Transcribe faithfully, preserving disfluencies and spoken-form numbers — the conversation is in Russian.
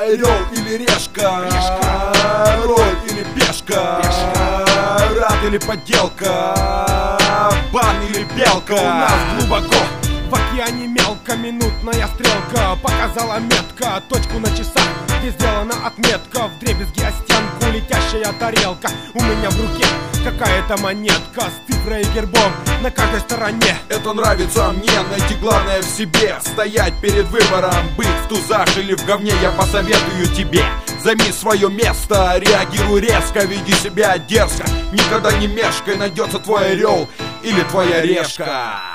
орел или решка, роль или пешка, рад или подделка, бан или белка. У нас глубоко в океане мелко, минутная стрелка показала метко точку на часах, где сделана отметка. Вдребезги о стенку летящая тарелка. У меня в руке какая-то монетка с цифрой и гербом на каждой стороне. Это нравится мне, найти главное в себе, стоять перед выбором, быть в тузах или в говне. Я посоветую тебе: займи свое место, реагируй резко, веди себя дерзко, никогда не мешкай, найдется твой орел или твоя решка.